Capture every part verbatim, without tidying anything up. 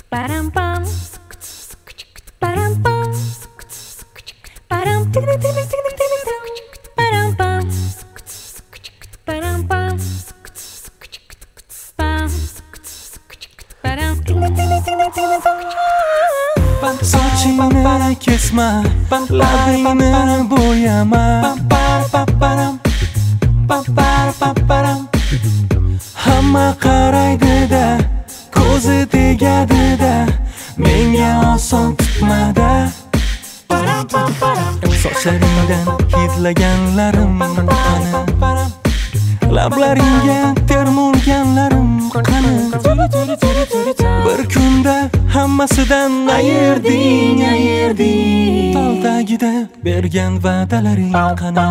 Param pam, param pam, param tik tik tik tik tik tik, param pam, param pam, pam, param tik tik tik tik tik. Sochini kesma, labingni bo'yama, hamma qaraydi-da, ko'zi tegadi-da, menga oson tutmada. Sochlaringdan hidlaganlarim qani, lablaringga termulganlarim qani. Bir kunda hammasidan ayırding, ayırding. Tol tagida bergan va'dalaring qani.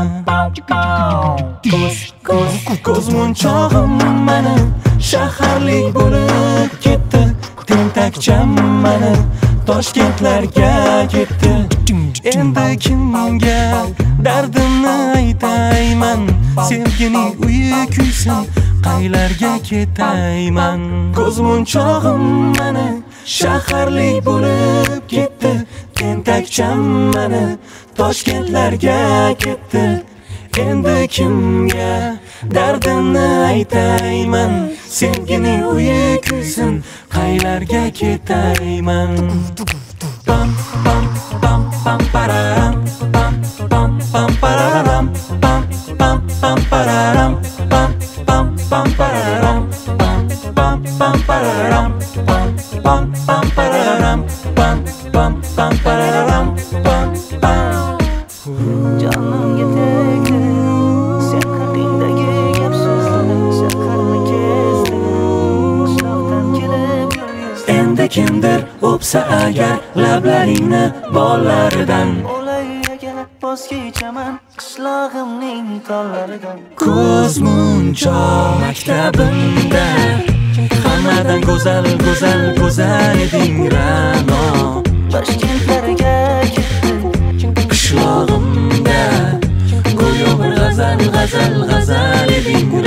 Ko'z, ko'z, ko'z munchog'im mani shaharlik bo'lib ketdi. Tentakcham mani Toshkentlarga ketdi. Endi kimga dardimni aytayman? Sevgining uyi kuysin, qaylarga ketayman? Ko'z munchog'im mani shaharlik bo'lib ketdi. Tentakcham mani Toshkentlarga ketdi. Endi kimga dardimni aytayman? Sevgining uyi kuysin, qaylarga ketayman? Pam pam pam pam pararam, pam pam pam pararam, pam pam pam pararam, pam pam pam pararam, pam pam pam pararam, pam pam pam pararam, pam pam pam pararam, pam pam. Canımga tegdi sen haqingdagi gap so'zlar, shaharni kezdim, qishloqdan kelib yo'l yuzdim. Endi kimdir o'psa agar lablaringni bollaridan, Olay agar voz kechaman qishlog'imning tollaridan. ko'z munchoq maktabimda hammadan go'zal, go'zal, go'zal eding Ra'no. Toshkentlarga ketdim, Qishlog'imda go'yo bir g'azal, g'azal, g'azal eding